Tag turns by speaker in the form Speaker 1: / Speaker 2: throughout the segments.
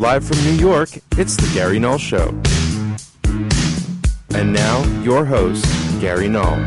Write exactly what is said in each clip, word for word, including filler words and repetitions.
Speaker 1: Live from New York, it's The Gary Null Show. And now, your host, Gary Null.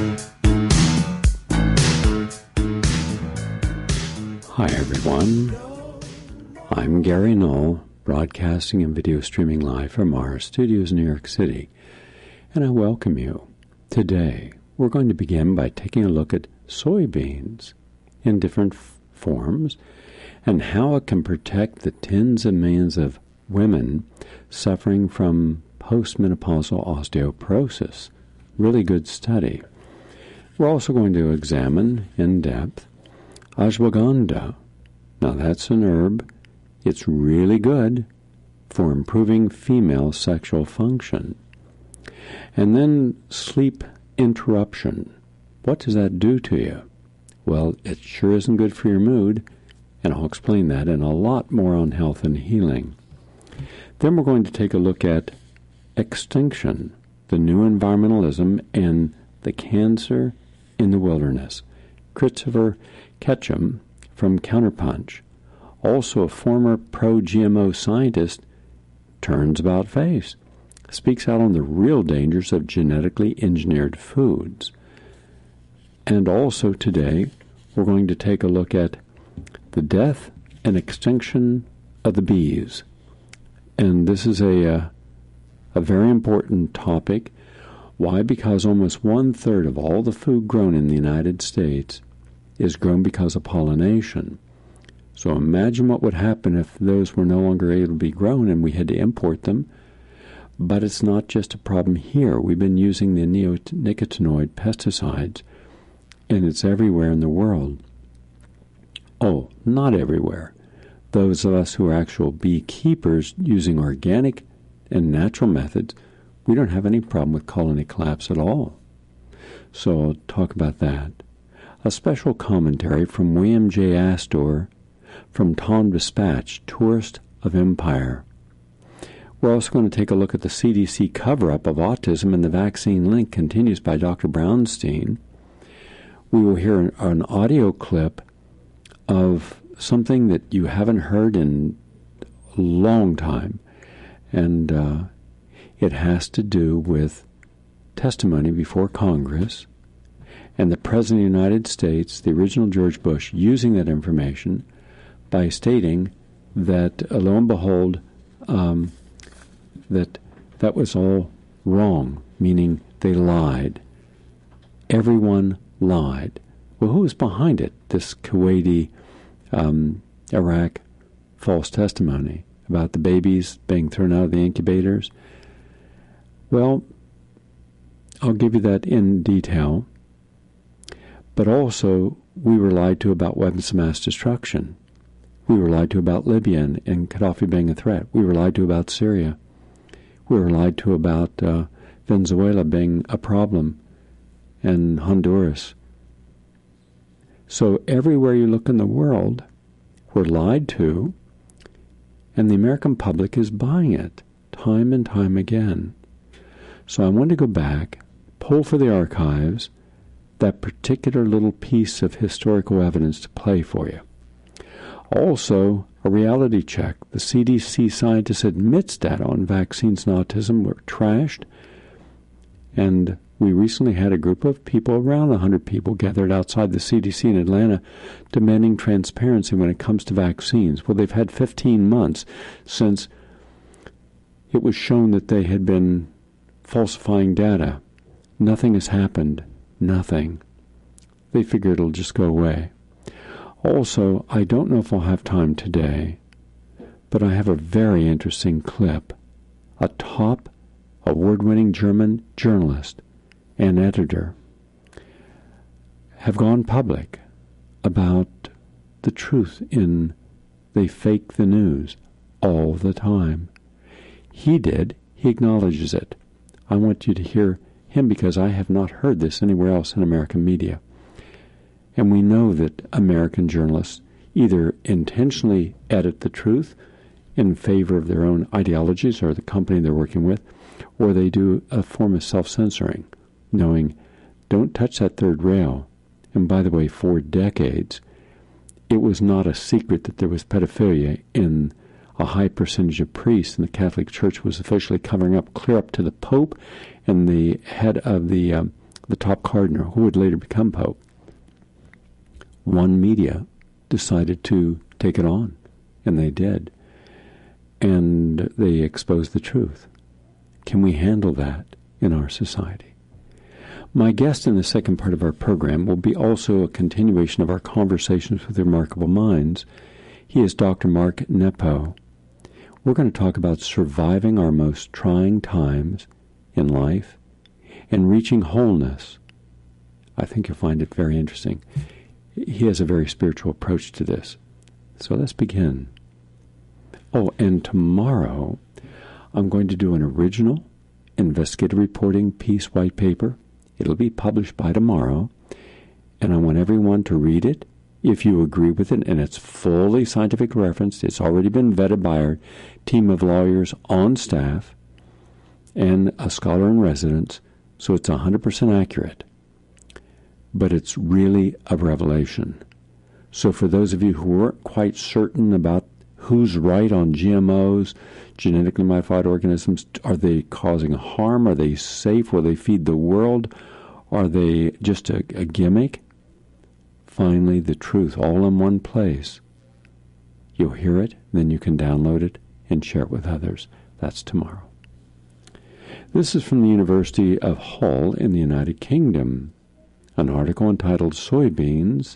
Speaker 2: Hi, everyone. I'm Gary Null, broadcasting and video streaming live from our studios in New York City. And I welcome you. Today, we're going to begin by taking a look at soybeans in different f- forms and how it can protect the tens of millions of women suffering from postmenopausal osteoporosis. Really good study. We're also going to examine in depth ashwagandha. Now that's an herb. It's really good for improving female sexual function. And then sleep interruption. What does that do to you? Well, it sure isn't good for your mood, and I'll explain that and a lot more on health and healing. Then we're going to take a look at extinction, the new environmentalism, and the cancer in the wilderness. Christopher Ketchum from Counterpunch, also a former pro-G M O scientist, turns about face, speaks out on the real dangers of genetically engineered foods. And also today, we're going to take a look at the death and extinction of the bees. And this is a, uh, a very important topic. Why? Because almost one-third of all the food grown in the United States is grown because of pollination. So imagine what would happen if those were no longer able to be grown and we had to import them. But it's not just a problem here. We've been using the neonicotinoid pesticides, and it's everywhere in the world. Oh, not everywhere. Those of us who are actual beekeepers using organic and natural methods, we don't have any problem with colony collapse at all. So I'll talk about that. A special commentary from William J. Astor from Tom Dispatch, Tourist of Empire. We're also going to take a look at the C D C cover-up of autism, and the vaccine link continues by Doctor Brownstein. We will hear an, an audio clip of something that you haven't heard in a long time, and uh, it has to do with testimony before Congress and the President of the United States, the original George Bush, using that information by stating that, uh, lo and behold, um, that that was all wrong, meaning they lied. Everyone lied. Well, who was behind it? This Kuwaiti, um, Iraq false testimony about the babies being thrown out of the incubators? Well, I'll give you that in detail. But also, we were lied to about weapons of mass destruction. We were lied to about Libya and, and Gaddafi being a threat. We were lied to about Syria. We were lied to about uh, Venezuela being a problem, and Honduras. So everywhere you look in the world, we're lied to, and the American public is buying it time and time again. So I want to go back, pull for the archives, that particular little piece of historical evidence to play for you. Also, a reality check. The C D C scientist admits data on vaccines and autism were trashed, and we recently had a group of people, around one hundred people, gathered outside the C D C in Atlanta demanding transparency when it comes to vaccines. Well, they've had fifteen months since it was shown that they had been falsifying data. Nothing has happened. Nothing. They figure it'll just go away. Also, I don't know if I'll have time today, but I have a very interesting clip. A top award-winning German journalist and editor have gone public about the truth in they fake the news all the time. He did. He acknowledges it. I want you to hear him because I have not heard this anywhere else in American media. And we know that American journalists either intentionally edit the truth in favor of their own ideologies or the company they're working with, or they do a form of self-censoring, knowing, don't touch that third rail. And by the way, for decades, it was not a secret that there was pedophilia in a high percentage of priests in the Catholic Church was officially covering up, clear up to the Pope and the head of the um, the top cardinal, who would later become Pope. One media decided to take it on, and they did. And they exposed the truth. Can we handle that in our society? My guest in the second part of our program will be also a continuation of our conversations with remarkable minds. He is Doctor Mark Nepo. We're going to talk about surviving our most trying times in life and reaching wholeness. I think you'll find it very interesting. He has a very spiritual approach to this. So let's begin. Oh, and tomorrow I'm going to do an original investigative reporting piece white paper. It'll be published by tomorrow, and I want everyone to read it if you agree with it, and it's fully scientific referenced. It's already been vetted by our team of lawyers on staff and a scholar in residence, so it's one hundred percent accurate. But it's really a revelation. So for those of you who weren't quite certain about who's right on G M Os, genetically modified organisms, are they causing harm? Are they safe? Will they feed the world? Are they just a, a gimmick? Finally, the truth all in one place. You'll hear it, then you can download it and share it with others. That's tomorrow. This is from the University of Hull in the United Kingdom. An article entitled Soybeans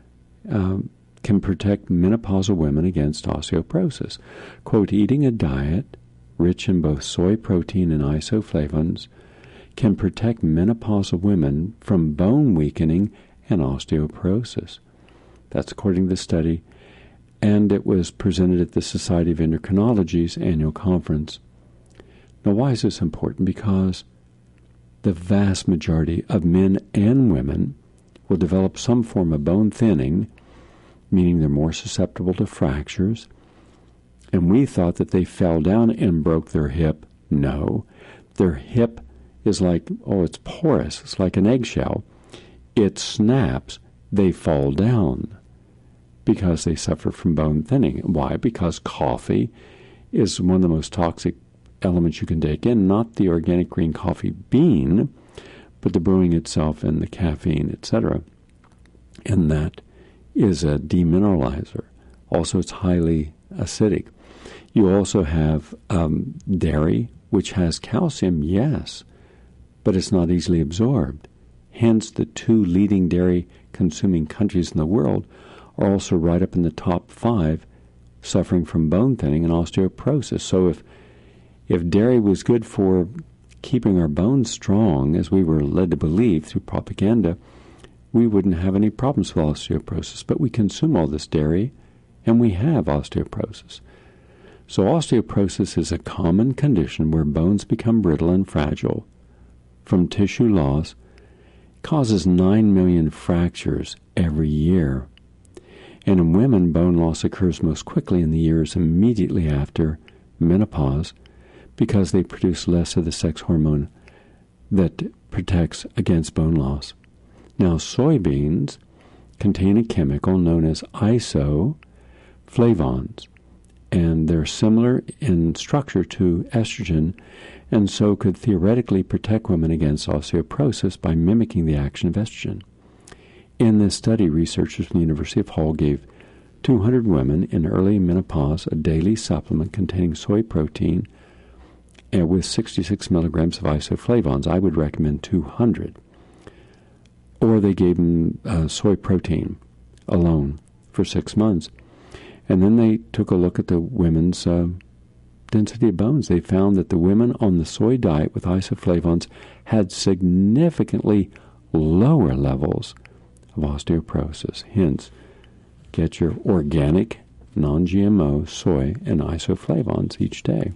Speaker 2: um, Can Protect Menopausal Women Against Osteoporosis. Quote, eating a diet rich in both soy protein and isoflavones can protect menopausal women from bone weakening and osteoporosis. That's according to the study, and it was presented at the Society of Endocrinology's annual conference. Now, why is this important? Because the vast majority of men and women will develop some form of bone thinning, meaning they're more susceptible to fractures. And we thought that they fell down and broke their hip. No. Their hip is like, oh, it's porous. It's like an eggshell. It snaps. They fall down because they suffer from bone thinning. Why? Because coffee is one of the most toxic elements you can take in, not the organic green coffee bean, but the brewing itself and the caffeine, et cetera. And that is a demineralizer. Also, it's highly acidic. You also have um, dairy, which has calcium, yes, but it's not easily absorbed. Hence, the two leading dairy-consuming countries in the world are also right up in the top five suffering from bone thinning and osteoporosis. So if If dairy was good for keeping our bones strong, as we were led to believe through propaganda, we wouldn't have any problems with osteoporosis. But we consume all this dairy, and we have osteoporosis. So osteoporosis is a common condition where bones become brittle and fragile from tissue loss. It causes nine million fractures every year. And in women, bone loss occurs most quickly in the years immediately after menopause, because they produce less of the sex hormone that protects against bone loss. Now, soybeans contain a chemical known as isoflavones, and they're similar in structure to estrogen, and so could theoretically protect women against osteoporosis by mimicking the action of estrogen. In this study, researchers from the University of Hull gave two hundred women in early menopause a daily supplement containing soy protein and with sixty-six milligrams of isoflavones. I would recommend two hundred. Or they gave them uh, soy protein alone for six months. And then they took a look at the women's uh, density of bones. They found that the women on the soy diet with isoflavones had significantly lower levels of osteoporosis. Hence, get your organic, non-G M O soy and isoflavones each day.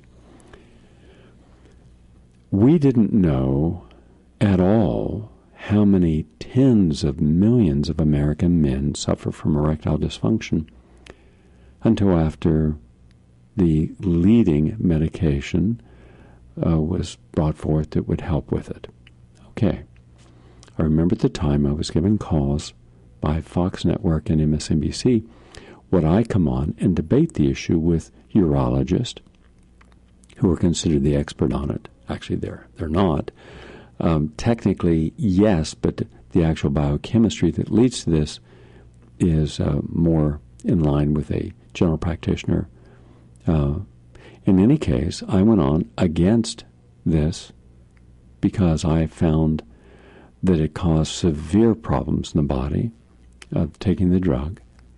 Speaker 2: We didn't know at all how many tens of millions of American men suffer from erectile dysfunction until after the leading medication uh, was brought forth that would help with it. Okay. I remember at the time I was given calls by Fox Network and M S N B C would I come on and debate the issue with urologists who are considered the expert on it. Actually, they're, they're not. Um, technically, yes, but the actual biochemistry that leads to this is uh, more in line with a general practitioner. Uh, in any case, I went on against this because I found that it caused severe problems in the body of taking the drug.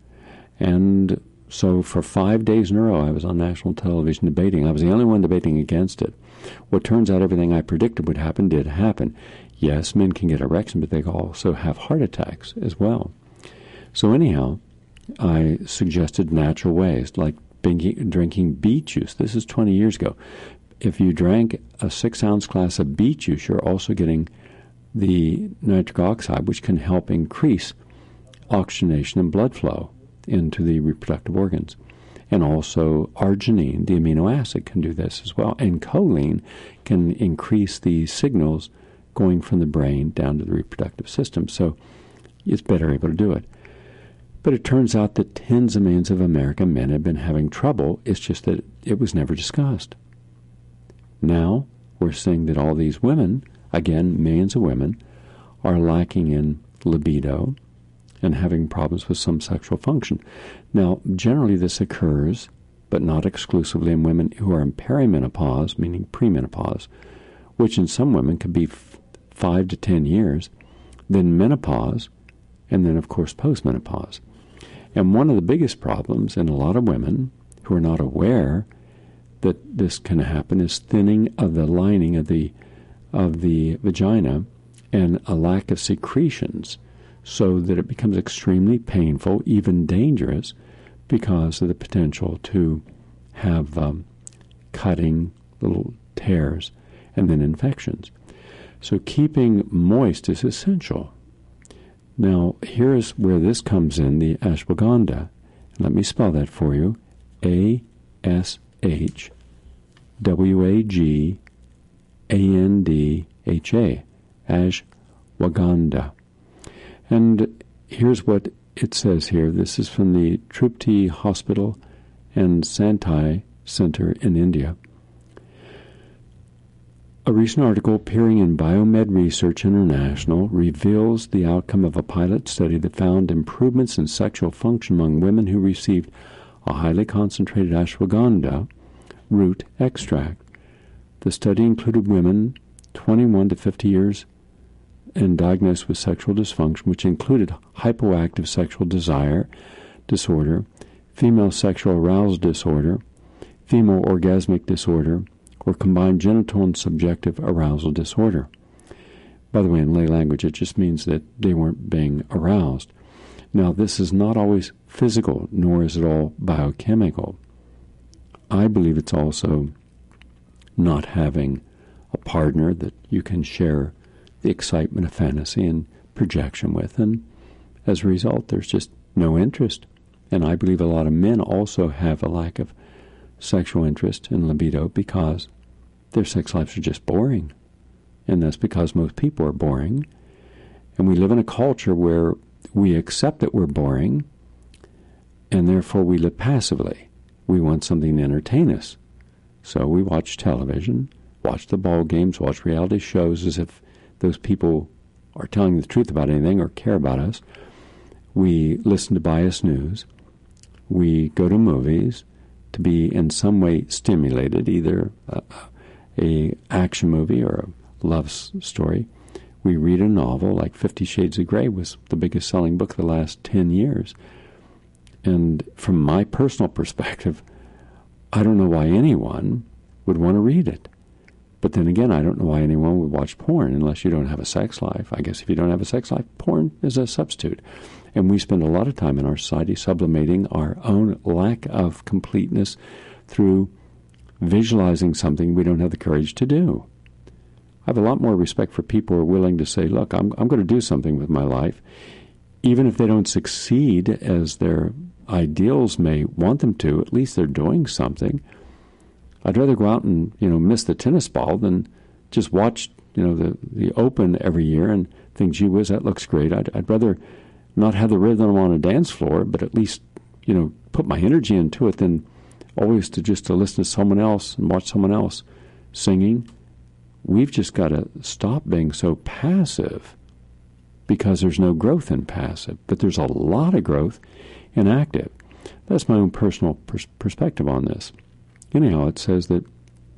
Speaker 2: And so for five days in a row, I was on national television debating. I was the only one debating against it. Well, it turns out everything I predicted would happen did happen. Yes, men can get erection, but they can also have heart attacks as well. So anyhow, I suggested natural ways, like drinking beet juice. This is twenty years ago. If you drank a six-ounce glass of beet juice, you're also getting the nitric oxide, which can help increase oxygenation and blood flow into the reproductive organs. And also arginine, the amino acid, can do this as well. And choline can increase the signals going from the brain down to the reproductive system. So it's better able to do it. But it turns out that tens of millions of American men have been having trouble. It's just that it was never discussed. Now we're seeing that all these women, again, millions of women, are lacking in libido and having problems with some sexual function. Now, generally this occurs, but not exclusively, in women who are in perimenopause, meaning premenopause, which in some women could be f- five to ten years, then menopause, and then, of course, postmenopause. And one of the biggest problems in a lot of women who are not aware that this can happen is thinning of the lining of the of the vagina and a lack of secretions, so that it becomes extremely painful, even dangerous, because of the potential to have um, cutting little tears and then infections. So keeping moist is essential. Now, here's where this comes in, the ashwagandha. Let me spell that for you. A S H W A G A N D H A. Ashwagandha. And here's what it says here. This is from the Trupti Hospital and Santai Center in India. A recent article appearing in Biomed Research International reveals the outcome of a pilot study that found improvements in sexual function among women who received a highly concentrated ashwagandha root extract. The study included women twenty-one to fifty years and diagnosed with sexual dysfunction, which included hypoactive sexual desire disorder, female sexual arousal disorder, female orgasmic disorder, or combined genital and subjective arousal disorder. By the way, in lay language, it just means that they weren't being aroused. Now, this is not always physical, nor is it all biochemical. I believe it's also not having a partner that you can share the excitement of fantasy and projection with, and as a result, there's just no interest. And I believe a lot of men also have a lack of sexual interest and libido because their sex lives are just boring. And that's because most people are boring. And we live in a culture where we accept that we're boring, and therefore we live passively. We want something to entertain us. So we watch television, watch the ball games, watch reality shows as if those people are telling the truth about anything or care about us. We listen to biased news. We go to movies to be in some way stimulated, either a, a action movie or a love s- story. We read a novel, like Fifty Shades of Grey was the biggest selling book of the last ten years. And from my personal perspective, I don't know why anyone would want to read it. But then again, I don't know why anyone would watch porn unless you don't have a sex life. I guess if you don't have a sex life, porn is a substitute. And we spend a lot of time in our society sublimating our own lack of completeness through visualizing something we don't have the courage to do. I have a lot more respect for people who are willing to say, look, I'm, I'm going to do something with my life. Even if they don't succeed as their ideals may want them to, at least they're doing something. I'd rather go out and, you know, miss the tennis ball than just watch, you know, the, the Open every year and think, gee whiz, that looks great. I'd, I'd rather not have the rhythm on a dance floor, but at least you know, put my energy into it than always to just to listen to someone else and watch someone else singing. We've just got to stop being so passive, because there's no growth in passive, but there's a lot of growth in active. That's my own personal pers- perspective on this. Anyhow, it says that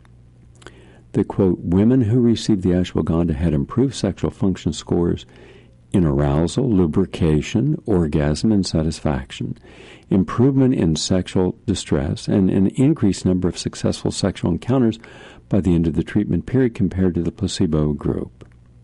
Speaker 2: the, quote, women who received the ashwagandha had improved sexual function scores in arousal, lubrication, orgasm, and satisfaction, improvement in sexual distress, and an increased number of successful sexual encounters by the end of the treatment period compared to the placebo group.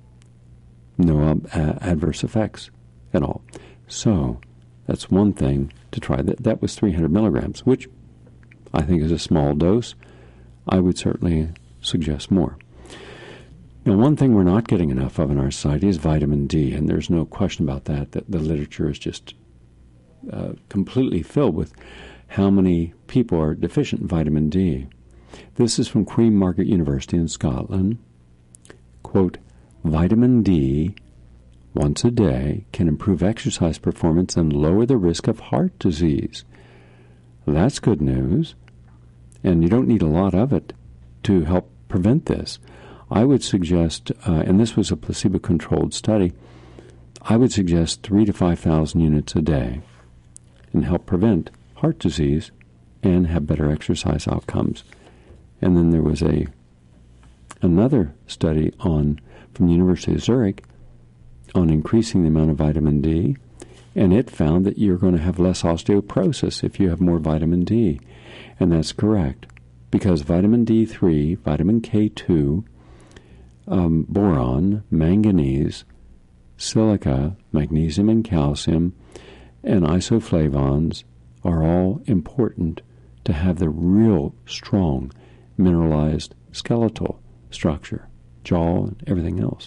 Speaker 2: No uh, adverse effects at all. So that's one thing to try. That, that was three hundred milligrams, which I think is a small dose. I would certainly suggest more. Now, one thing we're not getting enough of in our society is vitamin D, and there's no question about that, that the literature is just uh, completely filled with how many people are deficient in vitamin D. This is from Queen Margaret University in Scotland. Quote, vitamin D once a day can improve exercise performance and lower the risk of heart disease. Well, that's good news, and you don't need a lot of it to help prevent this. I would suggest, uh, and this was a placebo-controlled study, I would suggest three to five thousand units a day and help prevent heart disease and have better exercise outcomes. And then there was a another study on from the University of Zurich on increasing the amount of vitamin D, and it found that you're going to have less osteoporosis if you have more vitamin D. And that's correct, because vitamin D three, vitamin K two, um, boron, manganese, silica, magnesium and calcium, and isoflavones are all important to have the real strong mineralized skeletal structure, jaw, and everything else.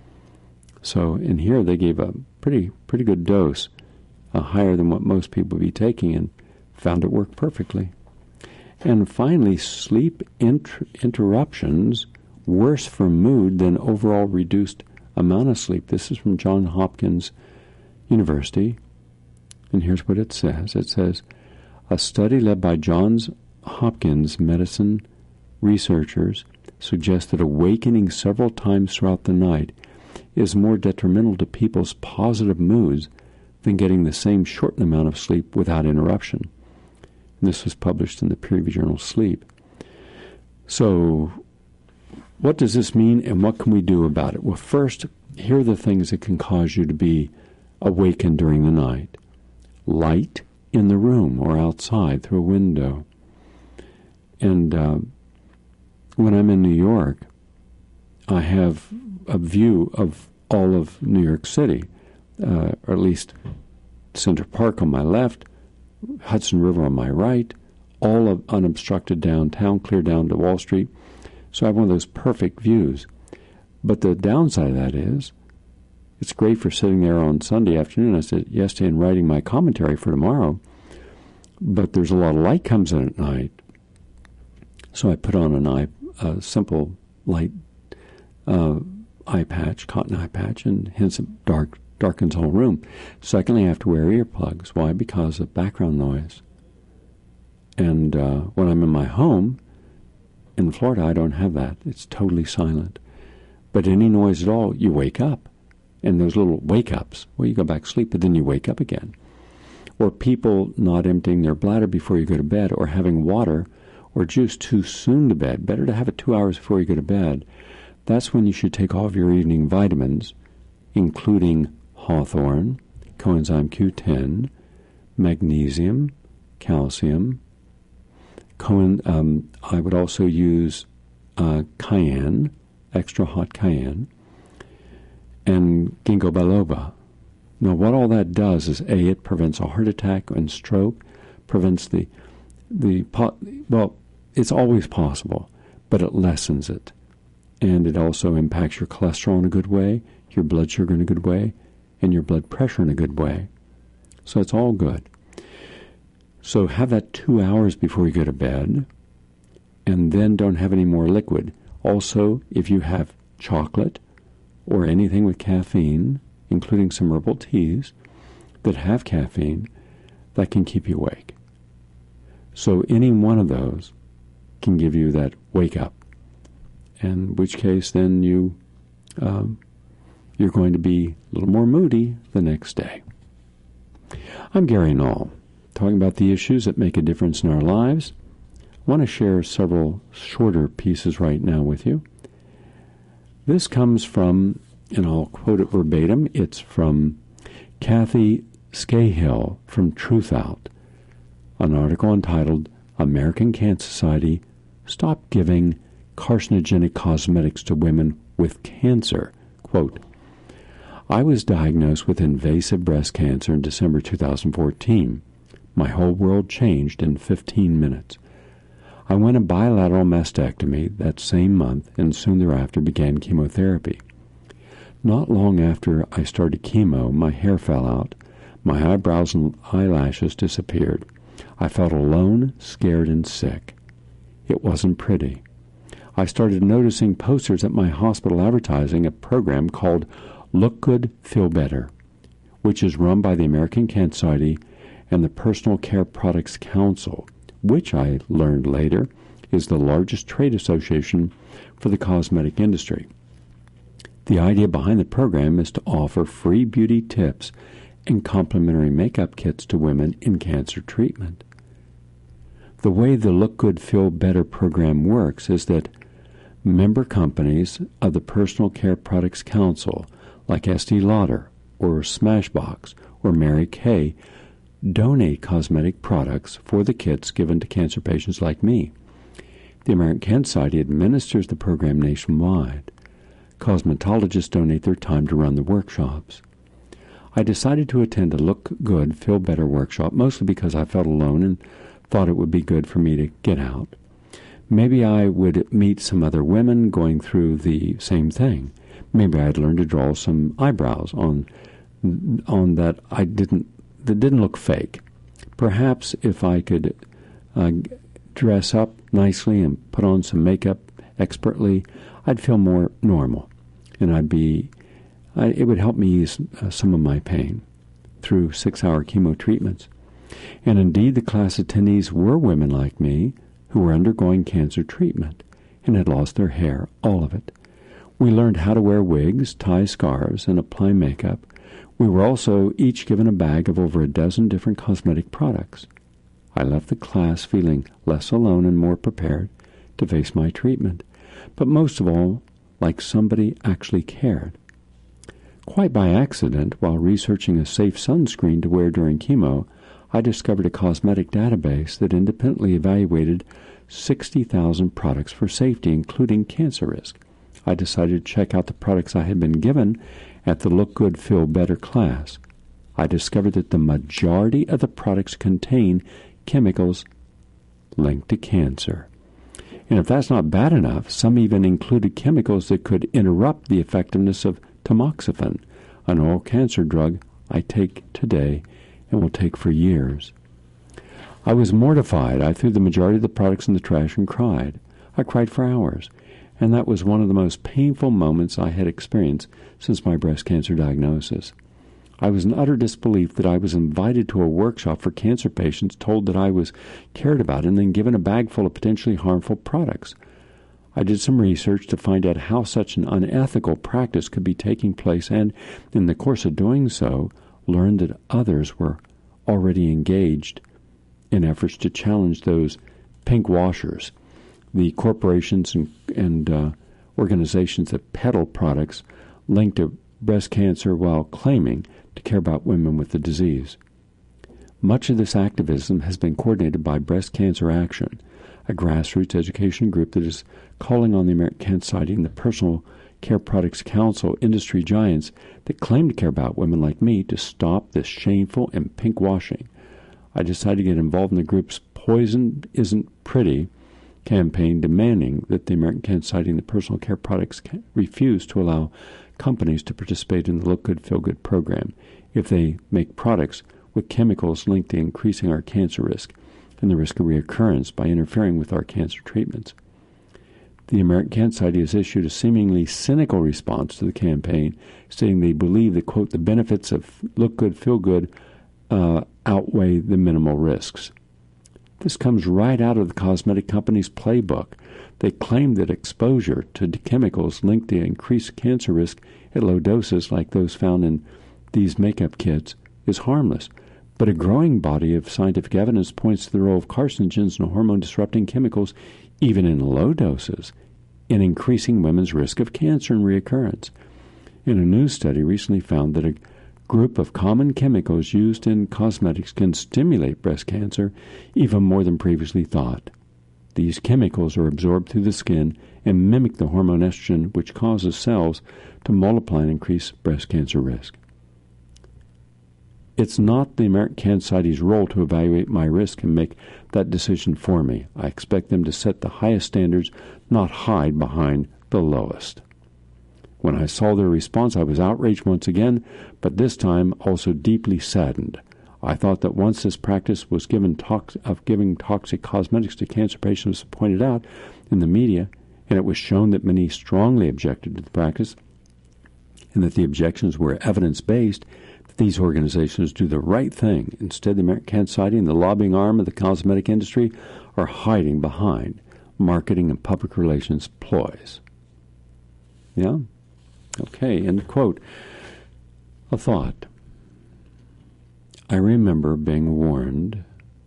Speaker 2: So in here they gave a pretty pretty good dose, uh, higher than what most people would be taking, and found it worked perfectly. And finally, sleep inter- interruptions worse for mood than overall reduced amount of sleep. This is from Johns Hopkins University, and here's what it says. It says, a study led by Johns Hopkins medicine researchers suggests that awakening several times throughout the night is more detrimental to people's positive moods than getting the same shortened amount of sleep without interruption. And this was published in the peer-reviewed journal Sleep. So what does this mean, and what can we do about it? Well, first, here are the things that can cause you to be awakened during the night. Light in the room or outside through a window. And uh, when I'm in New York, I have a view of all of New York City, uh, or at least Central Park on my left, Hudson River on my right, all of unobstructed downtown, clear down to Wall Street. So I have one of those perfect views. But the downside of that is, it's great for sitting there on Sunday afternoon. I said yesterday in writing my commentary for tomorrow, but there's a lot of light comes in at night. So I put on an eye, a simple light uh, eye patch, cotton eye patch, and hence it dark, darkens the whole room. Secondly, I have to wear earplugs. Why? Because of background noise. And uh, when I'm in my home, in Florida, I don't have that. It's totally silent. But any noise at all, you wake up. And those little wake-ups, well, you go back to sleep, but then you wake up again. Or people not emptying their bladder before you go to bed, or having water or juice too soon to bed. Better to have it two hours before you go to bed. That's when you should take all of your evening vitamins, including hawthorn, coenzyme Q ten, magnesium, calcium. Coen, um, I would also use uh, cayenne, extra hot cayenne, and ginkgo biloba. Now, what all that does is, A, it prevents a heart attack and stroke, prevents the, the po- well, it's always possible, but it lessens it. And it also impacts your cholesterol in a good way, your blood sugar in a good way, and your blood pressure in a good way. So it's all good. So have that two hours before you go to bed, and then don't have any more liquid. Also, if you have chocolate or anything with caffeine, including some herbal teas that have caffeine, that can keep you awake. So any one of those can give you that wake up, in which case then you, um, you're going to be a little more moody the next day. I'm Gary Null, talking about the issues that make a difference in our lives. I want to share several shorter pieces right now with you. This comes from, and I'll quote it verbatim, it's from Kathy Scahill from Truth Out, an article entitled American Cancer Society, Stop Giving Carcinogenic Cosmetics to Women with Cancer. Quote, I was diagnosed with invasive breast cancer in December two thousand fourteen. My whole world changed in fifteen minutes. I went a bilateral mastectomy that same month and soon thereafter began chemotherapy. Not long after I started chemo, my hair fell out, my eyebrows and eyelashes disappeared. I felt alone, scared, and sick. It wasn't pretty. I started noticing posters at my hospital advertising a program called Look Good, Feel Better, which is run by the American Cancer Society and the Personal Care Products Council, which I learned later is the largest trade association for the cosmetic industry. The idea behind the program is to offer free beauty tips and complimentary makeup kits to women in cancer treatment. The way the Look Good, Feel Better program works is that member companies of the Personal Care Products Council, like Estee Lauder or Smashbox or Mary Kay, donate cosmetic products for the kits given to cancer patients like me. The American Cancer Society administers the program nationwide. Cosmetologists donate their time to run the workshops. I decided to attend a Look Good, Feel Better workshop, mostly because I felt alone and thought it would be good for me to get out. Maybe I would meet some other women going through the same thing. Maybe I'd learn to draw some eyebrows on on that I didn't that didn't look fake. Perhaps if I could uh, dress up nicely and put on some makeup expertly, I'd feel more normal, and I'd be I, it would help me ease uh, some of my pain through six-hour chemo treatments. And indeed, the class attendees were women like me who were undergoing cancer treatment and had lost their hair, all of it. We learned how to wear wigs, tie scarves, and apply makeup. We were also each given a bag of over a dozen different cosmetic products. I left the class feeling less alone and more prepared to face my treatment, but most of all, like somebody actually cared. Quite by accident, while researching a safe sunscreen to wear during chemo, I discovered a cosmetic database that independently evaluated sixty thousand products for safety, including cancer risk. I decided to check out the products I had been given at the Look Good, Feel Better class. I discovered that the majority of the products contain chemicals linked to cancer. And if that's not bad enough, some even included chemicals that could interrupt the effectiveness of tamoxifen, an oral cancer drug I take today and will take for years. I was mortified. I threw the majority of the products in the trash and cried. I cried for hours, and that was one of the most painful moments I had experienced since my breast cancer diagnosis. I was in utter disbelief that I was invited to a workshop for cancer patients, told that I was cared about, and then given a bag full of potentially harmful products. I did some research to find out how such an unethical practice could be taking place, and in the course of doing so, learned that others were already engaged in efforts to challenge those pink washers, the corporations and, and uh, organizations that peddle products linked to breast cancer while claiming to care about women with the disease. Much of this activism has been coordinated by Breast Cancer Action, a grassroots education group that is calling on the American Cancer Society and the Personal Care Products Council industry giants that claim to care about women like me to stop this shameful and pink washing. I decided to get involved in the group's Poison Isn't Pretty campaign, demanding that the American Cancer Society and the Personal Care Products refuse to allow companies to participate in the Look Good, Feel Good program if they make products with chemicals linked to increasing our cancer risk and the risk of reoccurrence by interfering with our cancer treatments. The American Cancer Society has issued a seemingly cynical response to the campaign, stating they believe that, quote, the benefits of Look Good, Feel Good uh, outweigh the minimal risks. This comes right out of the cosmetic company's playbook. They claim that exposure to chemicals linked to increased cancer risk at low doses like those found in these makeup kits is harmless. But a growing body of scientific evidence points to the role of carcinogens and hormone-disrupting chemicals, even in low doses, in increasing women's risk of cancer and reoccurrence. And a new study recently found that a group of common chemicals used in cosmetics can stimulate breast cancer even more than previously thought. These chemicals are absorbed through the skin and mimic the hormone estrogen, which causes cells to multiply and increase breast cancer risk. It's not the American Cancer Society's role to evaluate my risk and make that decision for me. I expect them to set the highest standards, not hide behind the lowest. When I saw their response, I was outraged once again, but this time also deeply saddened. I thought that once this practice was given tox- of giving toxic cosmetics to cancer patients was pointed out in the media, and it was shown that many strongly objected to the practice, and that the objections were evidence-based, that these organizations do the right thing. Instead, the American Cancer Society and the lobbying arm of the cosmetic industry are hiding behind marketing and public relations ploys. Yeah? Okay, end quote. A thought. I remember being warned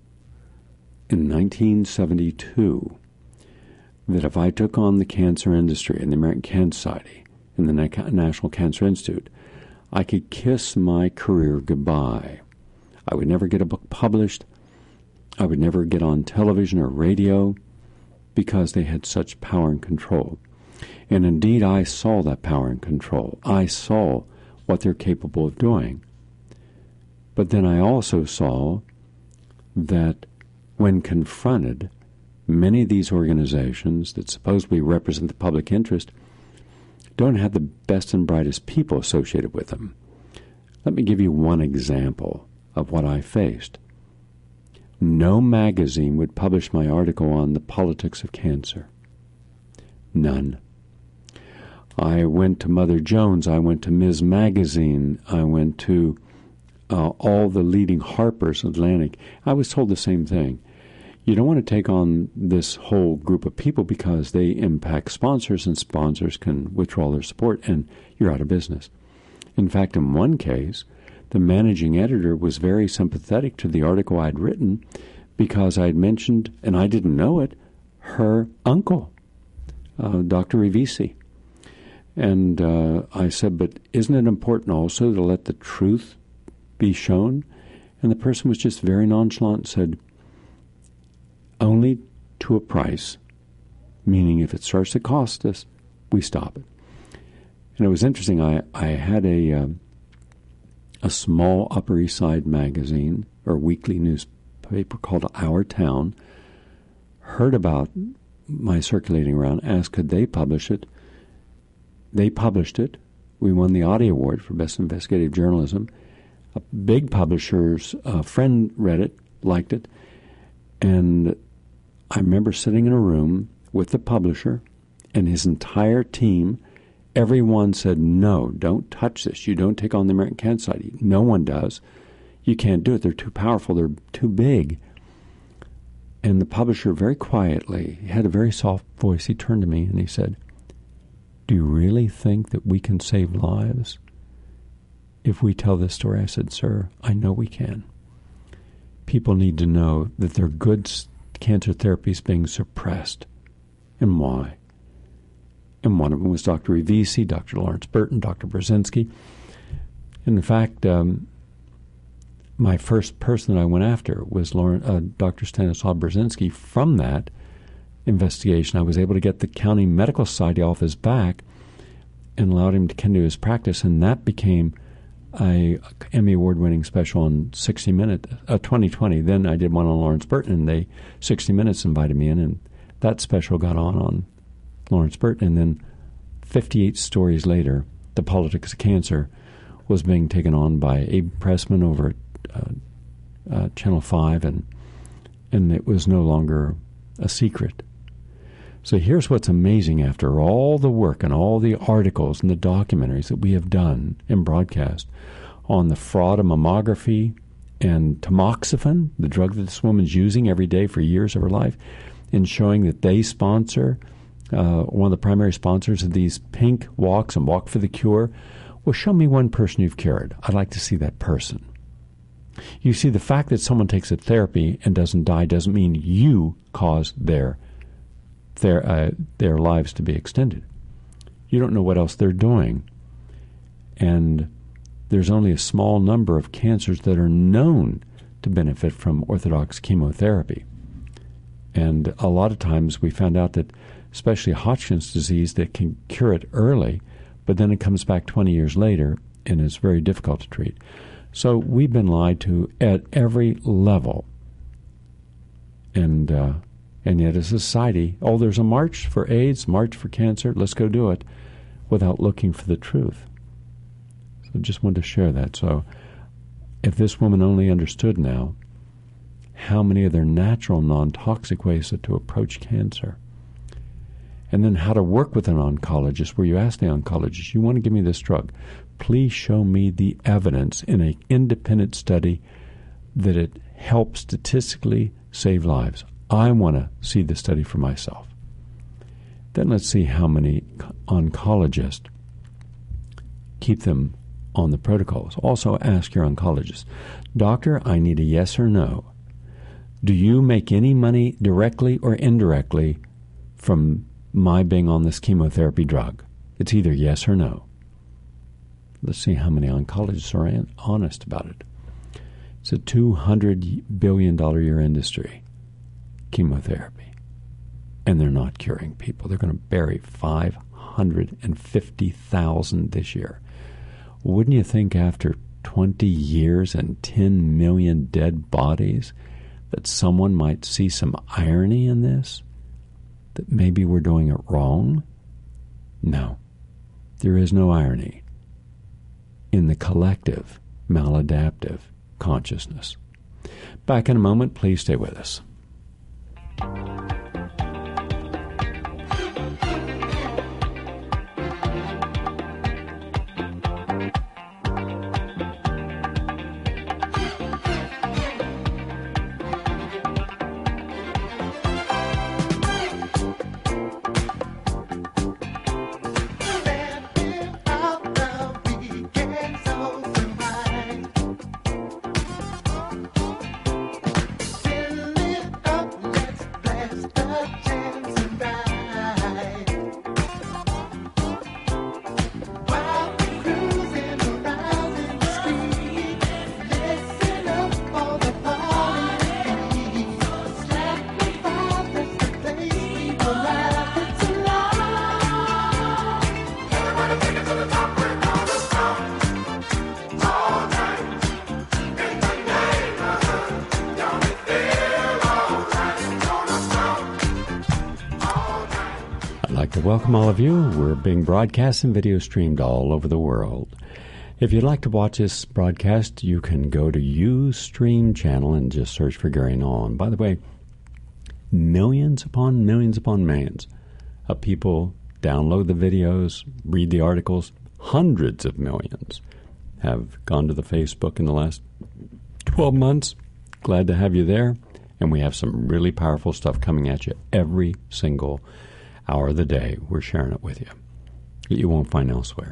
Speaker 2: in nineteen seventy-two that if I took on the cancer industry and the American Cancer Society and the National Cancer Institute, I could kiss my career goodbye. I would never get a book published. I would never get on television or radio because they had such power and control. And indeed, I saw that power and control. I saw what they're capable of doing. But then I also saw that when confronted, many of these organizations that supposedly represent the public interest don't have the best and brightest people associated with them. Let me give you one example of what I faced. No magazine would publish my article on the politics of cancer. None. I went to Mother Jones. I went to Miz Magazine. I went to uh, all the leading Harper's Atlantic. I was told the same thing. You don't want to take on this whole group of people because they impact sponsors, and sponsors can withdraw their support, and you're out of business. In fact, in one case, the managing editor was very sympathetic to the article I'd written because I had mentioned, and I didn't know it, her uncle, uh, Doctor Rivisi. And uh, I said, but isn't it important also to let the truth be shown? And the person was just very nonchalant and said, only to a price, meaning if it starts to cost us, we stop it. And it was interesting. I, I had a uh, a small Upper East Side magazine or weekly newspaper called Our Town, heard about my circulating around, asked could they publish it. They published it. We won the Audie Award for Best Investigative Journalism. A big publisher's uh, friend read it, liked it, and I remember sitting in a room with the publisher and his entire team. Everyone said, no, don't touch this. You don't take on the American Cancer Society. No one does. You can't do it. They're too powerful. They're too big. And the publisher very quietly, he had a very soft voice. He turned to me and he said, do you really think that we can save lives if we tell this story? I said, sir, I know we can. People need to know that there are good cancer therapies being suppressed and why. And one of them was Doctor Rivisi, Doctor Lawrence Burton, Doctor Brzezinski. And in fact, um, my first person that I went after was Lauren, uh, Doctor Stanislaw Brzezinski. From that investigation, I was able to get the County Medical Society off his back and allowed him to continue his practice, and that became a Emmy Award-winning special on sixty minutes, uh, twenty twenty. Then I did one on Lawrence Burton, and they sixty minutes invited me in, and that special got on on Lawrence Burton. And then fifty-eight stories later, The Politics of Cancer was being taken on by Abe Pressman over at uh, uh, Channel five, and and it was no longer a secret. So here's what's amazing. After all the work and all the articles and the documentaries that we have done and broadcast on the fraud of mammography and tamoxifen, the drug that this woman's using every day for years of her life, and showing that they sponsor, uh, one of the primary sponsors of these pink walks and Walk for the Cure. Well, show me one person you've cured. I'd like to see that person. You see, the fact that someone takes a therapy and doesn't die doesn't mean you cause their their uh, their lives to be extended. You don't know what else they're doing. And there's only a small number of cancers that are known to benefit from orthodox chemotherapy. And a lot of times we found out that, especially Hodgkin's disease, that can cure it early, but then it comes back twenty years later and is very difficult to treat. So we've been lied to at every level. And uh, and yet as a society, oh, there's a march for AIDS, march for cancer, let's go do it, without looking for the truth. So just wanted to share that. So if this woman only understood now how many of their natural non-toxic ways to approach cancer, and then how to work with an oncologist, where you ask the oncologist, you want to give me this drug, please show me the evidence in an independent study that it helps statistically save lives. I want to see the study for myself. Then let's see how many oncologists keep them on the protocols. Also ask your oncologist, doctor, I need a yes or no. Do you make any money directly or indirectly from my being on this chemotherapy drug? It's either yes or no. Let's see how many oncologists are in, honest about it. It's a two hundred billion dollars a year industry, chemotherapy. And they're not curing people. They're going to bury five hundred fifty thousand this year. Wouldn't you think after twenty years and ten million dead bodies that someone might see some irony in this? That maybe we're doing it wrong? No. There is no irony in the collective maladaptive consciousness. Back in a moment. Please stay with us. Welcome all of you. We're being broadcast and video streamed all over the world. If you'd like to watch this broadcast, you can go to Ustream channel and just search for Gary Null. And by the way, millions upon millions upon millions of people download the videos, read the articles. Hundreds of millions have gone to the Facebook in the last twelve months. Glad to have you there. And we have some really powerful stuff coming at you every single hour of the day. We're sharing it with you that you won't find elsewhere.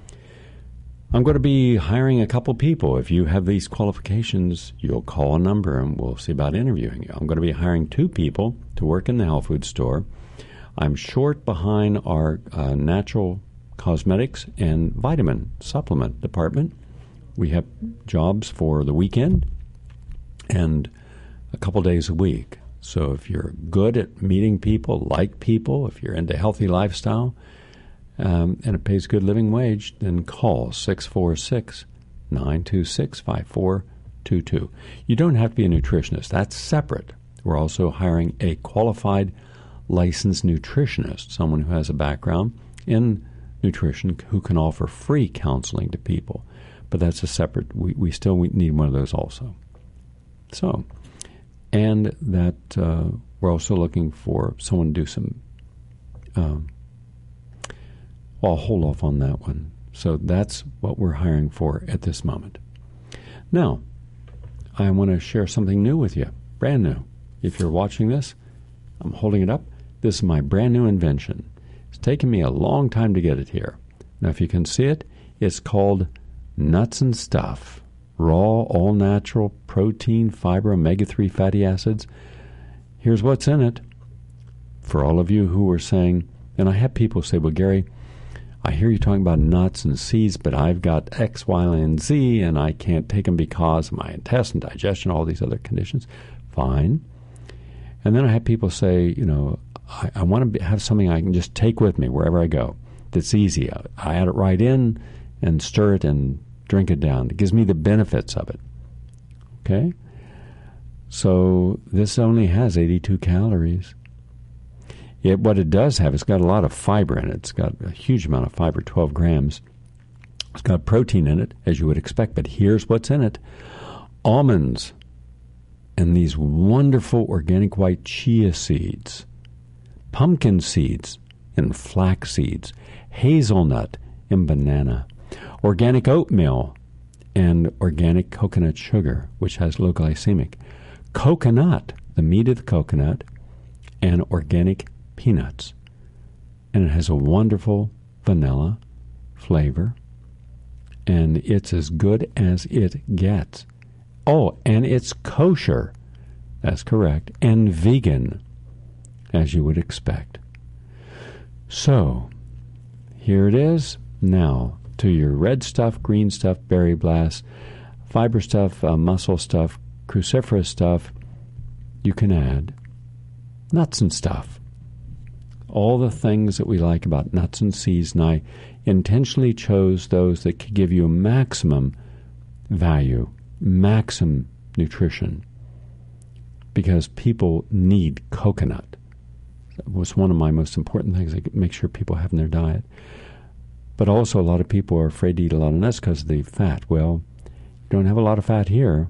Speaker 2: I'm going to be hiring a couple people. If you have these qualifications, you'll call a number and we'll see about interviewing you. I'm going to be hiring two people to work in the health food store. I'm short behind our uh, natural cosmetics and vitamin supplement department. We have jobs for the weekend and a couple days a week. So if you're good at meeting people, like people, if you're into healthy lifestyle, um, and it pays good living wage, then call six four six, nine two six, five four two two. You don't have to be a nutritionist. That's separate. We're also hiring a qualified licensed nutritionist, someone who has a background in nutrition who can offer free counseling to people. But that's a separate, we, we still need one of those also. So, and that uh, we're also looking for someone to do some, um, well, I'll hold off on that one. So that's what we're hiring for at this moment. Now, I want to share something new with you, brand new. If you're watching this, I'm holding it up. This is my brand new invention. It's taken me a long time to get it here. Now, if you can see it, it's called Nuts and Stuff. Raw, all-natural, protein, fiber, omega three fatty acids. Here's what's in it. For all of you who were saying, and I have people say, well, Gary, I hear you talking about nuts and seeds, but I've got X, Y, and Z, and I can't take them because of my intestine, digestion, all these other conditions. Fine. And then I have people say, you know, I, I want to have something I can just take with me wherever I go that's easy. I, I add it right in and stir it and drink it down. It gives me the benefits of it. Okay? So this only has eighty-two calories. It, what it does have, it's got a lot of fiber in it. It's got a huge amount of fiber, twelve grams. It's got protein in it, as you would expect, but here's what's in it. Almonds and these wonderful organic white chia seeds, pumpkin seeds and flax seeds, hazelnut and banana, organic oatmeal and organic coconut sugar, which has low glycemic, coconut, the meat of the coconut, and organic peanuts. And it has a wonderful vanilla flavor, and it's as good as it gets. Oh, and it's kosher. That's correct. And vegan, as you would expect. So, here it is. Now, to your red stuff, green stuff, berry blast, fiber stuff, uh, muscle stuff, cruciferous stuff, you can add nuts and stuff. All the things that we like about nuts and seeds, and I intentionally chose those that could give you maximum value, maximum nutrition, because people need coconut. It was one of my most important things to make sure people have in their diet. But also a lot of people are afraid to eat a lot of nuts because of the fat. Well, you don't have a lot of fat here.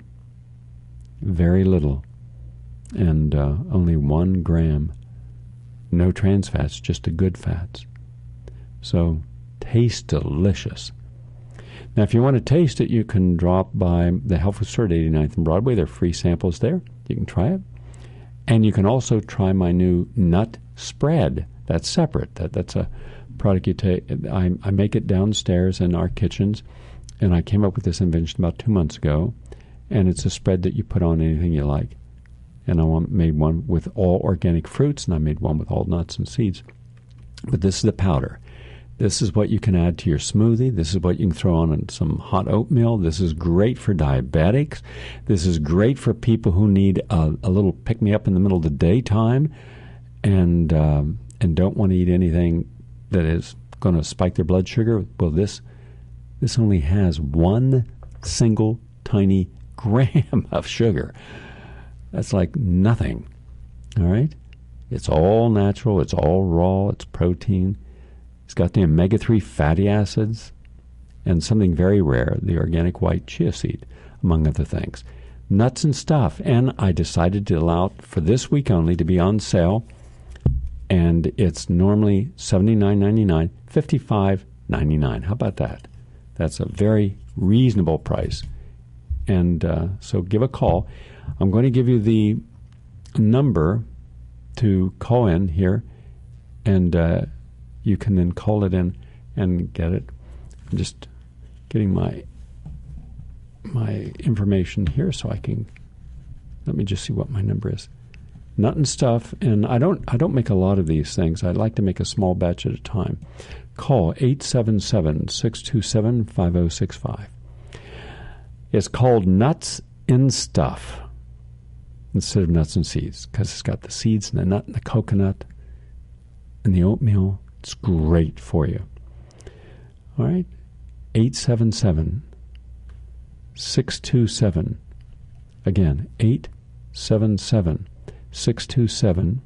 Speaker 2: Very little. And uh, only one gram. No trans fats, just the good fats. So, tastes delicious. Now, if you want to taste it, you can drop by the Health Food Store at eighty-ninth and Broadway. There are free samples there. You can try it. And you can also try my new nut spread. That's separate. That That's a product you take. I, I make it downstairs in our kitchens, and I came up with this invention about two months ago. And it's a spread that you put on anything you like. And I made one with all organic fruits, and I made one with all nuts and seeds. But this is the powder. This is what you can add to your smoothie. This is what you can throw on some hot oatmeal. This is great for diabetics. This is great for people who need a, a little pick-me-up in the middle of the daytime and um, and don't want to eat anything that is going to spike their blood sugar. Well, this this only has one single tiny gram of sugar. That's like nothing, all right? It's all natural. It's all raw. It's protein. It's got the omega three fatty acids and something very rare, the organic white chia seed, among other things. Nuts and stuff. And I decided to allow it for this week only to be on sale. And it's normally seventy-nine ninety-nine, fifty-five ninety-nine. How about that? That's a very reasonable price. And uh, so give a call. I'm going to give you the number to call in here, and uh, you can then call it in and get it. I'm just getting my my information here so I can, let me just see what my number is. Nut and stuff, and I don't I don't make a lot of these things. I like to make a small batch at a time. Call eight seven seven, six two seven, five oh six five. It's called Nuts and Stuff instead of nuts and seeds, because it's got the seeds and the nut and the coconut and the oatmeal. It's great for you. All right? eight seven seven, six two seven. Again, eight seven seven, six two seven,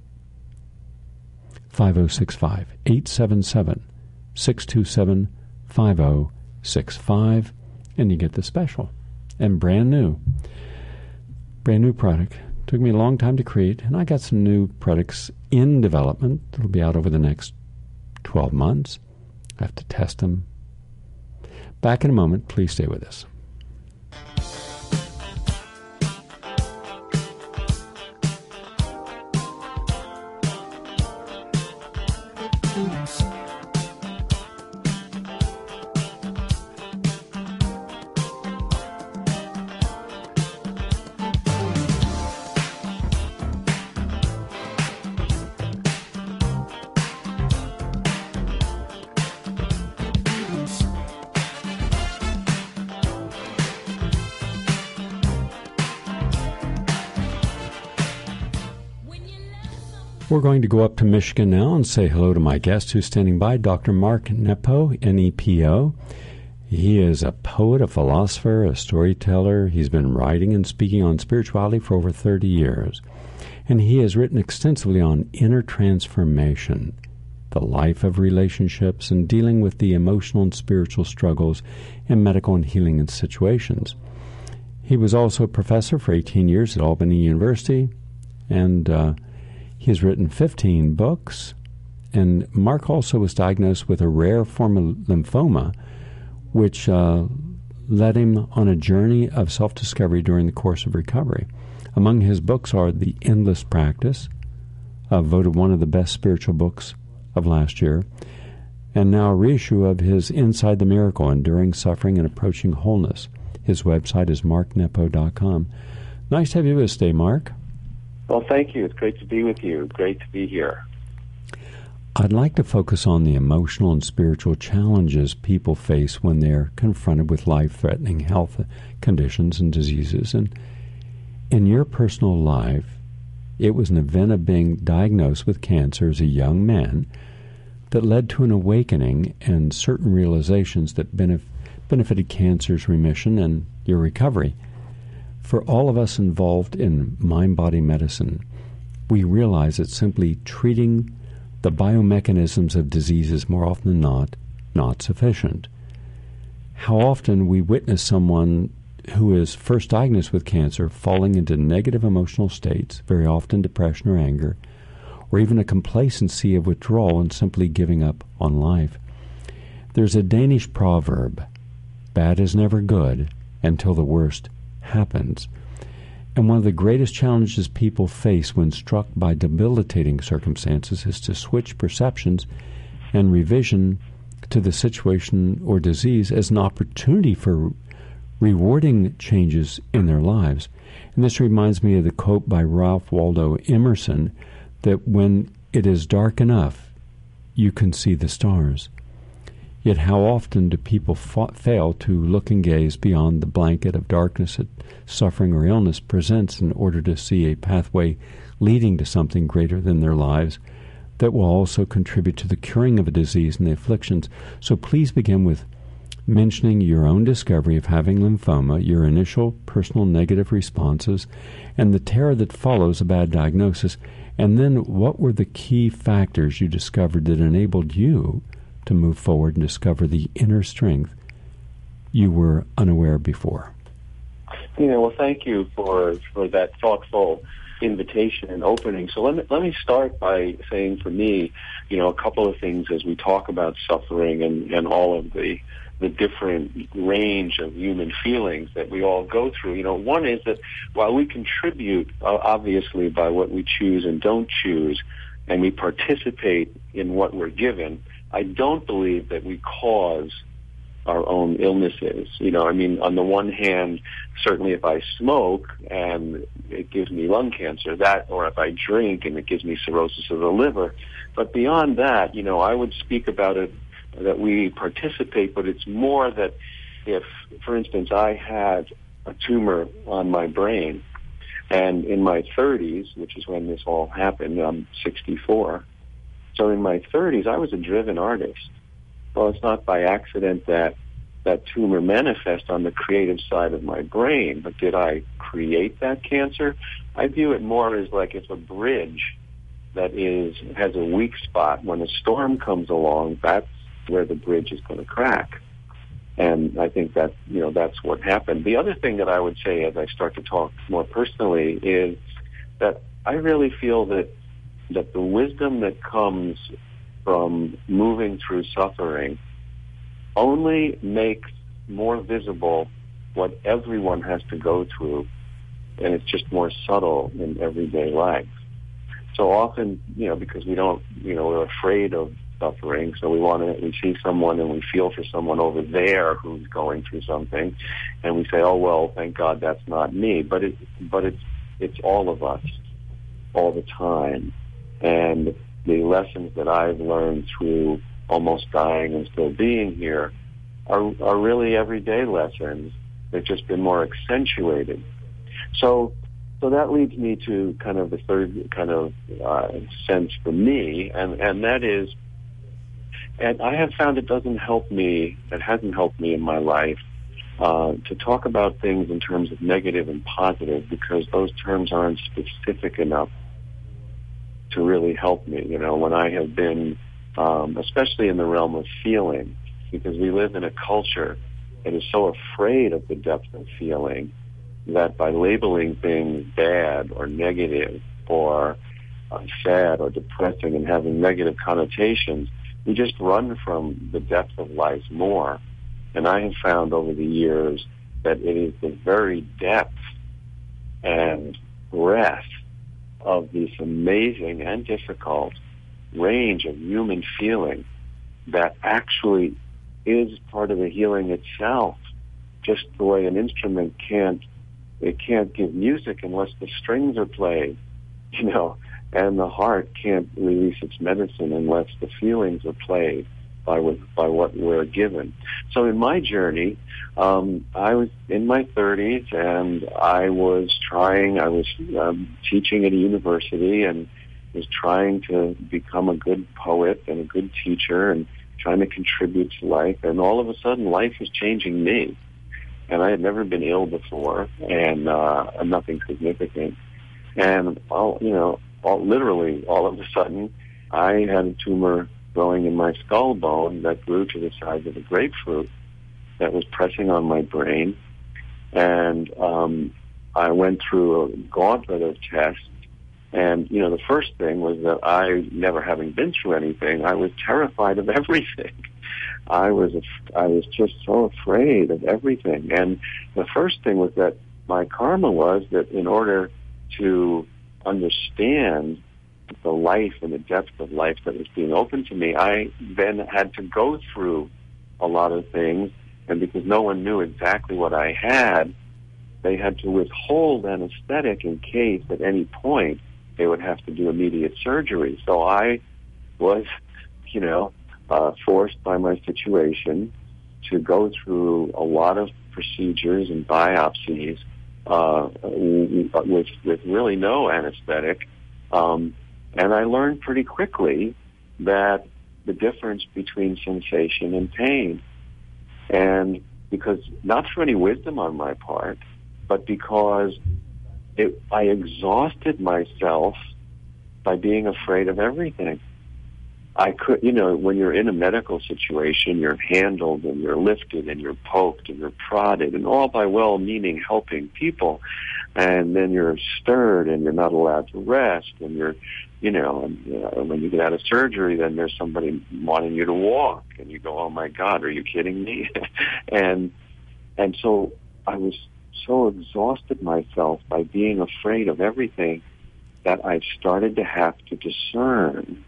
Speaker 2: five oh six five. eight seven seven, six two seven, five oh six five. And you get the special. And brand new. Brand new product. Took me a long time to create, and I got some new products in development that'll be out over the next twelve months. I have to test them. Back in a moment. Please stay with us. We're going to go up to Michigan now and say hello to my guest who's standing by, Doctor Mark Nepo, N E P O. He is a poet, a philosopher, a storyteller. He's been writing and speaking on spirituality for over thirty years. And he has written extensively on inner transformation, the life of relationships, and dealing with the emotional and spiritual struggles in medical and healing situations. He was also a professor for eighteen years at Albany University, and uh, he has written fifteen books. And Mark also was diagnosed with a rare form of lymphoma, which uh, led him on a journey of self-discovery during the course of recovery. Among his books are The Endless Practice, uh, voted one of the best spiritual books of last year, and now a reissue of his Inside the Miracle, Enduring Suffering and Approaching Wholeness. His website is mark nepo dot com. Nice to have you with us today, Mark.
Speaker 3: Well, thank you. It's great to be with you. Great to be here.
Speaker 2: I'd like to focus on the emotional and spiritual challenges people face when they're confronted with life-threatening health conditions and diseases. And in your personal life, it was an event of being diagnosed with cancer as a young man that led to an awakening and certain realizations that benef- benefited cancer's remission and your recovery. For all of us involved in mind-body medicine, we realize that simply treating the biomechanisms of diseases more often than not, not sufficient. How often we witness someone who is first diagnosed with cancer falling into negative emotional states, very often depression or anger, or even a complacency of withdrawal and simply giving up on life. There's a Danish proverb, bad is never good until the worst happens. And one of the greatest challenges people face when struck by debilitating circumstances is to switch perceptions and revision to the situation or disease as an opportunity for rewarding changes in their lives. And this reminds me of the quote by Ralph Waldo Emerson that when it is dark enough, you can see the stars. Yet how often do people fa- fail to look and gaze beyond the blanket of darkness that suffering or illness presents in order to see a pathway leading to something greater than their lives that will also contribute to the curing of a disease and the afflictions. So please begin with mentioning your own discovery of having lymphoma, your initial personal negative responses, and the terror that follows a bad diagnosis. And then what were the key factors you discovered that enabled you to move forward and discover the inner strength you were unaware before?
Speaker 3: You know, well, thank you for, for that thoughtful invitation and opening. So let me, let me start by saying for me, you know, a couple of things as we talk about suffering and, and all of the the different range of human feelings that we all go through. You know, one is that while we contribute, uh, obviously, by what we choose and don't choose, and we participate in what we're given, I don't believe that we cause our own illnesses. You know, I mean, on the one hand, certainly if I smoke and it gives me lung cancer, that, or if I drink and it gives me cirrhosis of the liver. But beyond that, you know, I would speak about it that we participate, but it's more that if, for instance, I had a tumor on my brain, and in my thirties, which is when this all happened, I'm sixty-four, so in my thirties, I was a driven artist. Well, it's not by accident that that tumor manifests on the creative side of my brain, but did I create that cancer? I view it more as like it's a bridge that is has a weak spot. When a storm comes along, that's where the bridge is going to crack. And I think that, you know, that's what happened. The other thing that I would say as I start to talk more personally is that I really feel that that the wisdom that comes from moving through suffering only makes more visible what everyone has to go through, and it's just more subtle in everyday life. So often, you know, because we don't, you know, we're afraid of suffering, so we want to, we see someone and we feel for someone over there who's going through something, and we say, oh, well, thank God that's not me. But it, but it's, it's all of us, all the time. And the lessons that I've learned through almost dying and still being here are, are really everyday lessons. They've just been more accentuated. So so that leads me to kind of the third kind of uh, sense for me, and, and that is, and I have found it doesn't help me, it hasn't helped me in my life, uh, to talk about things in terms of negative and positive, because those terms aren't specific enough to really help me. You know, when I have been, um, especially in the realm of feeling, because we live in a culture that is so afraid of the depth of feeling that by labeling things bad or negative or uh, sad or depressing and having negative connotations, we just run from the depth of life more. And I have found over the years that it is the very depth and breadth of this amazing and difficult range of human feeling that actually is part of the healing itself, just the way an instrument can't It can't give music unless the strings are played, you know, and the heart can't release its medicine unless the feelings are played by what, by what we're given. So in my journey, um, I was in my thirties, and I was trying, I was um, teaching at a university and was trying to become a good poet and a good teacher and trying to contribute to life, and all of a sudden life was changing me. And I had never been ill before, and uh, nothing significant. And all, you know, all, literally, all of a sudden, I had a tumor growing in my skull bone that grew to the size of a grapefruit that was pressing on my brain. And um, I went through a gauntlet of tests. And, you know, the first thing was that I, never having been through anything, I was terrified of everything. I was I was just so afraid of everything. And the first thing was that my karma was that in order to understand the life and the depth of life that was being opened to me, I then had to go through a lot of things. And because no one knew exactly what I had, they had to withhold anesthetic in case at any point they would have to do immediate surgery. So I was, you know, uh, forced by my situation to go through a lot of procedures and biopsies uh, with, with really no anesthetic. Um, and I learned pretty quickly that the difference between sensation and pain. And because, not through any wisdom on my part, but because it, I exhausted myself by being afraid of everything. I could, you know, when you're in a medical situation, you're handled and you're lifted and you're poked and you're prodded, and all by well-meaning helping people. And then you're stirred and you're not allowed to rest, and you're, you know, and, you know, when you get out of surgery, then there's somebody wanting you to walk, and you go, oh my God, are you kidding me? and, and so I was so exhausted myself by being afraid of everything that I started to have to discern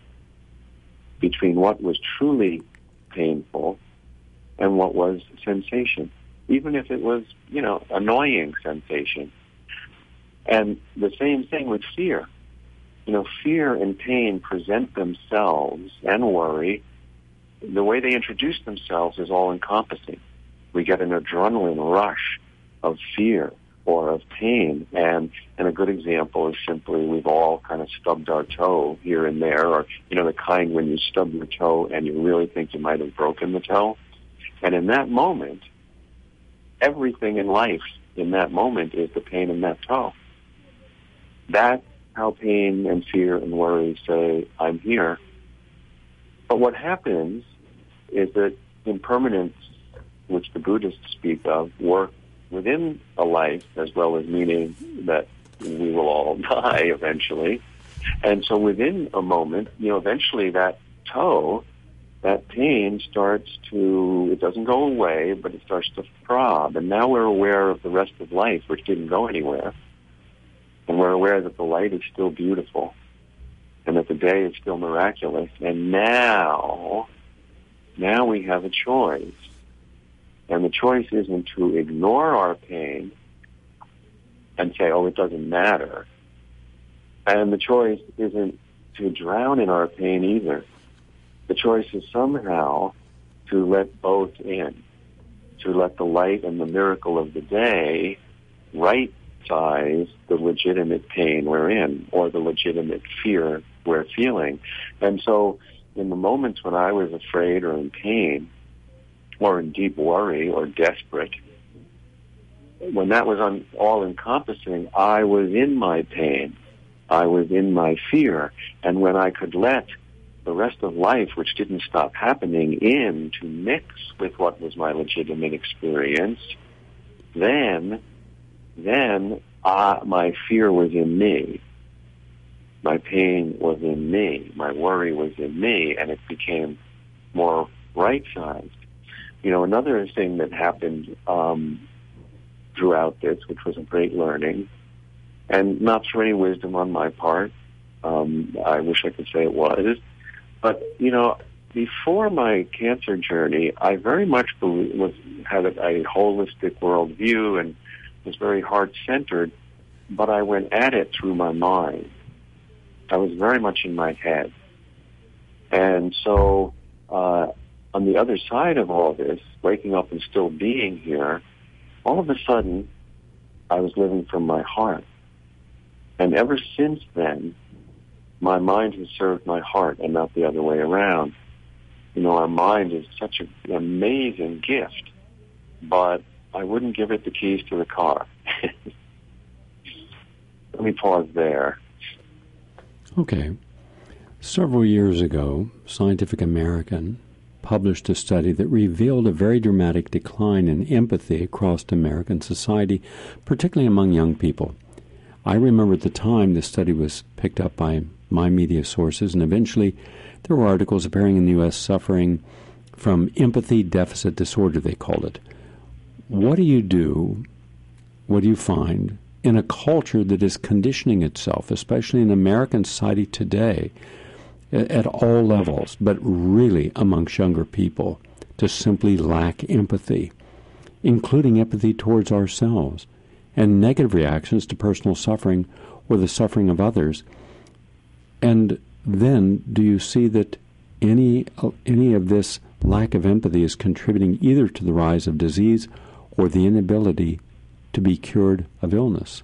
Speaker 3: between what was truly painful and what was sensation, even if it was, you know, annoying sensation. And the same thing with fear. You know, fear and pain present themselves, and worry, the way they introduce themselves is all-encompassing. We get an adrenaline rush of fear or of pain, and and a good example is simply we've all kind of stubbed our toe here and there, or, you know, the kind when you stub your toe and you really think you might have broken the toe. And in that moment, everything in life in that moment is the pain in that toe. That's how pain and fear and worry say, I'm here. But what happens is that impermanence, which the Buddhists speak of, work within a life, as well as meaning that we will all die eventually. And so within a moment, you know, eventually that toe, that pain starts to, it doesn't go away, but it starts to throb. And now we're aware of the rest of life, which didn't go anywhere. And we're aware that the light is still beautiful and that the day is still miraculous. And now, now we have a choice. And the choice isn't to ignore our pain and say, oh, it doesn't matter. And the choice isn't to drown in our pain either. The choice is somehow to let both in, to let the light and the miracle of the day right right-size the legitimate pain we're in or the legitimate fear we're feeling. And so in the moments when I was afraid or in pain or in deep worry or desperate, when that was un- all-encompassing, I was in my pain. I was in my fear. And when I could let the rest of life, which didn't stop happening, in to mix with what was my legitimate experience, then, then uh, my fear was in me. My pain was in me. My worry was in me, and it became more right-sized. You know, another thing that happened um, throughout this, which was a great learning, and not through any wisdom on my part, um, I wish I could say it was, but, you know, before my cancer journey, I very much believe, was, had a, a holistic worldview and was very heart-centered, but I went at it through my mind. I was very much in my head. And so uh, on the other side of all this, waking up and still being here, all of a sudden, I was living from my heart. And ever since then, my mind has served my heart and not the other way around. You know, our mind is such a, an amazing gift, but I wouldn't give it the keys to the car. Let me pause there.
Speaker 2: Okay. Several years ago, Scientific American published a study that revealed a very dramatic decline in empathy across American society, particularly among young people. I remember at the time the study was picked up by my media sources, and eventually there were articles appearing in the U S suffering from empathy deficit disorder, they called it. What do you do, what do you find, in a culture that is conditioning itself, especially in American society today, at all levels, but really amongst younger people, to simply lack empathy, including empathy towards ourselves, and negative reactions to personal suffering or the suffering of others? And then do you see that any any of this lack of empathy is contributing either to the rise of disease or the inability to be cured of illness?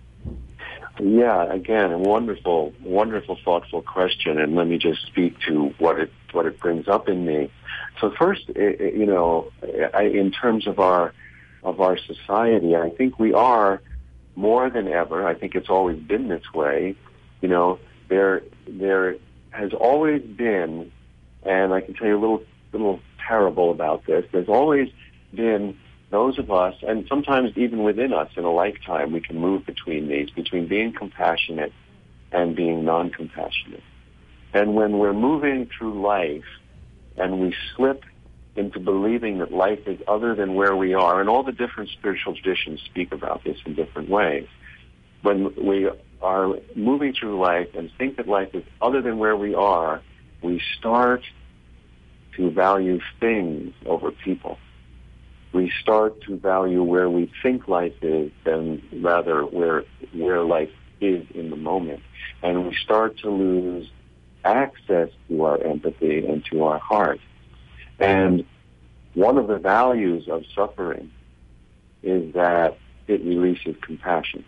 Speaker 3: Yeah, again, a wonderful, wonderful, thoughtful question, and let me just speak to what it what it brings up in me. So first, it, you know, I, in terms of our of our society, I think we are more than ever. I think it's always been this way. You know, there there has always been, and I can tell you a little little parable about this. There's always been those of us, and sometimes even within us in a lifetime, we can move between these, between being compassionate and being non-compassionate. And when we're moving through life and we slip into believing that life is other than where we are, and all the different spiritual traditions speak about this in different ways, when we are moving through life and think that life is other than where we are, we start to value things over people. We start to value where we think life is than rather where where life is in the moment. And we start to lose access to our empathy and to our heart. And one of the values of suffering is that it releases compassion.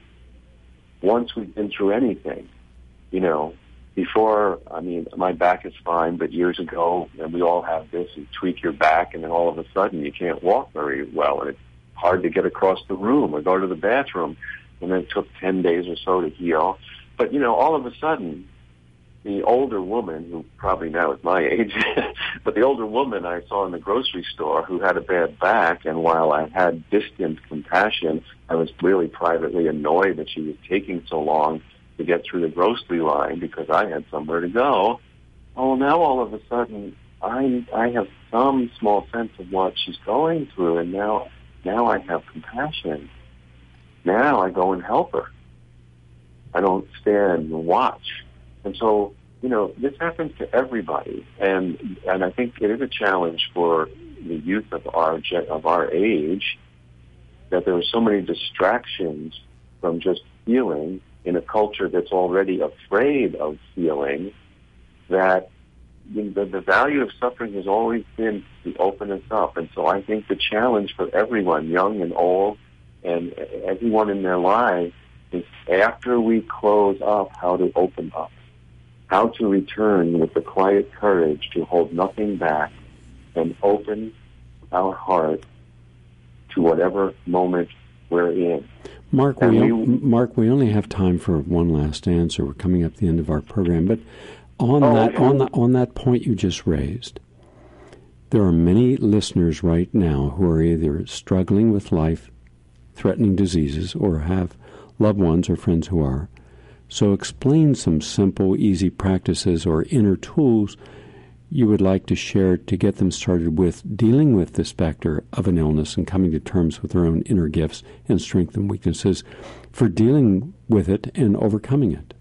Speaker 3: Once we've been through anything, you know, before, I mean, my back is fine, but years ago, and we all have this, you tweak your back, and then all of a sudden you can't walk very well, and it's hard to get across the room or go to the bathroom, and then it took ten days or so to heal. But, you know, all of a sudden, the older woman, who probably now is my age, but the older woman I saw in the grocery store who had a bad back, and while I had distant compassion, I was really privately annoyed that she was taking so long to get through the grocery line because I had somewhere to go. Oh, now all of a sudden, I I have some small sense of what she's going through, and now now I have compassion. Now I go and help her. I don't stand and watch. And so, you know, this happens to everybody, and and I think it is a challenge for the youth of our of our age that there are so many distractions from just feeling in a culture that's already afraid of feeling, that you know, the, the value of suffering has always been to open us up. And so I think the challenge for everyone, young and old, and everyone in their lives is, after we close up, how to open up, how to return with the quiet courage to hold nothing back and open our heart to whatever moment we're in.
Speaker 2: Mark, we, we, Mark, we only have time for one last answer. We're coming up to the end of our program, but on
Speaker 3: oh,
Speaker 2: that
Speaker 3: okay.
Speaker 2: on that on that point you just raised, there are many listeners right now who are either struggling with life-threatening diseases or have loved ones or friends who are. So explain some simple, easy practices or inner tools you would like to share to get them started with dealing with the specter of an illness and coming to terms with their own inner gifts and strengths and weaknesses for dealing with it and overcoming it.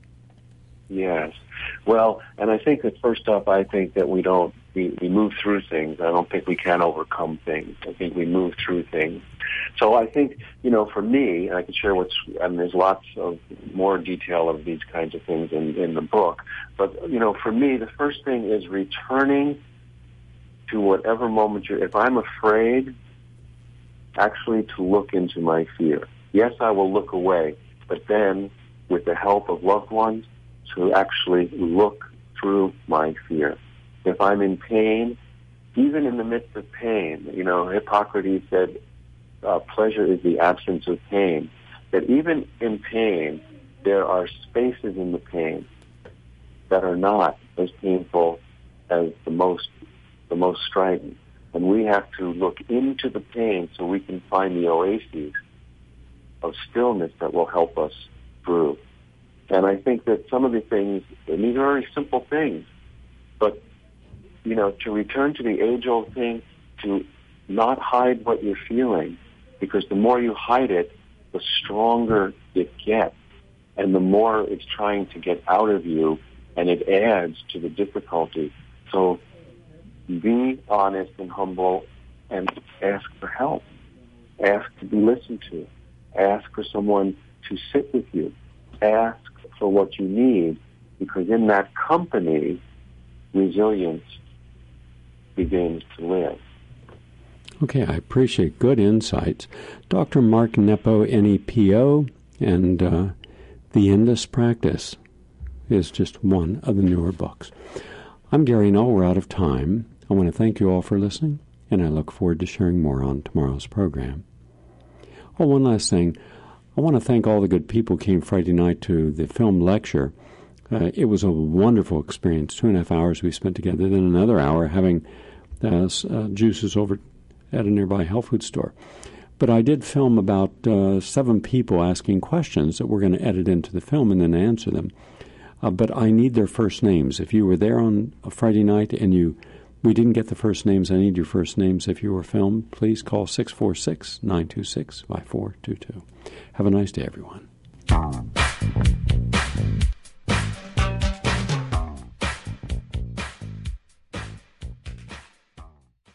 Speaker 3: Yes. Well, and I think that first up, I think that we don't, we, we move through things. I don't think we can overcome things. I think we move through things. So I think, you know, for me, and I can share what's, and there's lots of more detail of these kinds of things in, in the book, but, you know, for me, the first thing is returning to whatever moment you're, if I'm afraid, actually to look into my fear. Yes, I will look away, but then with the help of loved ones, to actually look through my fear. If I'm in pain, even in the midst of pain, you know, Hippocrates said, uh, pleasure is the absence of pain. That even in pain, there are spaces in the pain that are not as painful as the most, the most strident. And we have to look into the pain so we can find the oases of stillness that will help us through. And I think that some of the things, and these are very simple things, but, you know, to return to the age-old thing, to not hide what you're feeling, because the more you hide it, the stronger it gets, and the more it's trying to get out of you, and it adds to the difficulty. So be honest and humble and ask for help. Ask to be listened to. Ask for someone to sit with you. Ask for what you need, because in that company, resilience begins to live.
Speaker 2: Okay, I appreciate good insights. Doctor Mark Nepo, N E P O, and uh, The Endless Practice is just one of the newer books. I'm Gary Null. We're out of time. I want to thank you all for listening, and I look forward to sharing more on tomorrow's program. Oh, one last thing. I want to thank all the good people who came Friday night to the film lecture. Uh, it was a wonderful experience. Two and a half hours we spent together, then another hour having uh, uh, juices over at a nearby health food store. But I did film about uh, seven people asking questions that we're going to edit into the film and then answer them. Uh, but I need their first names. If you were there on a Friday night and you we didn't get the first names, I need your first names. If you were filmed, please call six four six, nine two six, five four two two. Have a nice day, everyone.